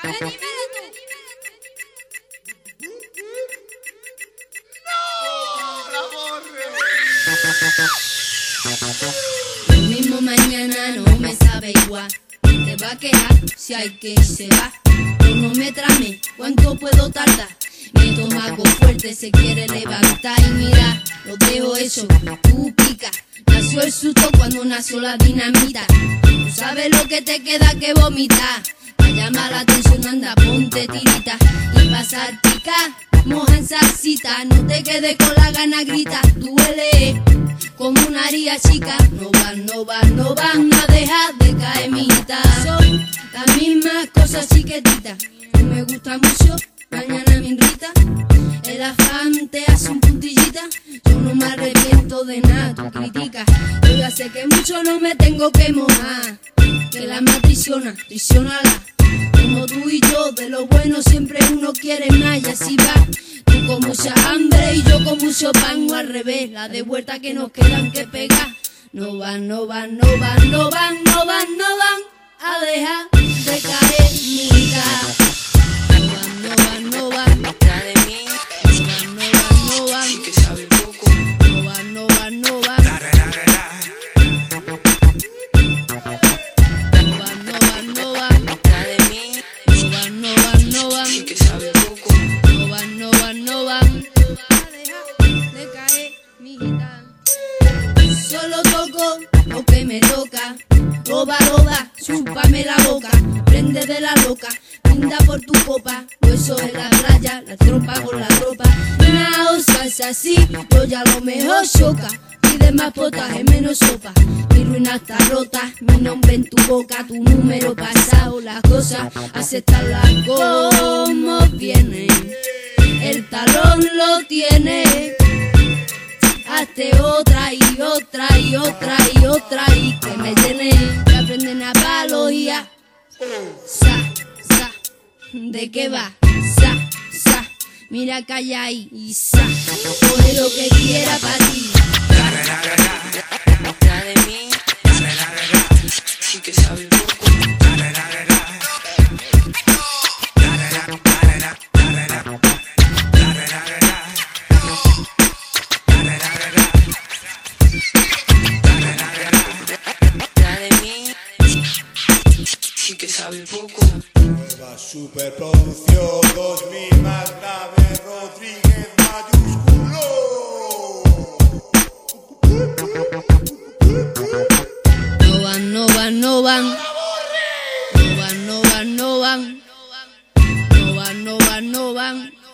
Lo mismo mañana no me sabe igual. Te va a quedar si hay que ir se va. Cronométrame, ¿cuánto puedo tardar? Mi estómago fuerte se quiere levantar y mira, lo dejo eso, tú pica. Nació el susto cuando nació la dinamita. Tú sabes lo que te queda que vomitar. Para llamar la atención anda, ponte tirita. Y pasar pica, moja en salsita. No te quedes con la gana, grita. Duele como una haría chica. No van a dejar de caer, mijita. Son las mismas cosas chiquititas. No me gusta mucho, mañana me irrita. El afán te hace un puntillita. Yo no me arrepiento de nada, tú criticas. Yo ya sé que mucho no me tengo que mojar. Que la más triciónala. Como tú y yo, de lo bueno siempre uno quiere más y así va. Tú con mucha hambre y yo con mucho pan o al revés. La de vuelta que nos quedan que pegar. No van a dejar de caer, mija. No van detrás de mí. no van. Sí que sabe poco. No van. No van detrás de mí. No van. Sí que sabe poco. No van a dejar de caer, mijita. Solo toco lo que me toca. Roba, chúpame la boca. Prende de la loca, brinda por tu copa. Huesos en la playa, la trompa con la ropa. Una salsa así, yo ya lo mejor choca. Pide más potaje, menos sopa. Mi ruina está rota, mi nombre en tu boca. Tu número pasado, las cosas, aceptarlas como vienen. El talón lo tiene. Hazte otra y que me llene. Que aprenden a palogía. ¿De qué va? Mira calla ahí y coge lo que quiera para ti. Detrás de mí. Sí que sabe poco. Sí que sabe poco. Nueva superproducción 2000 más grave Rodríguez mayúsculo. No van.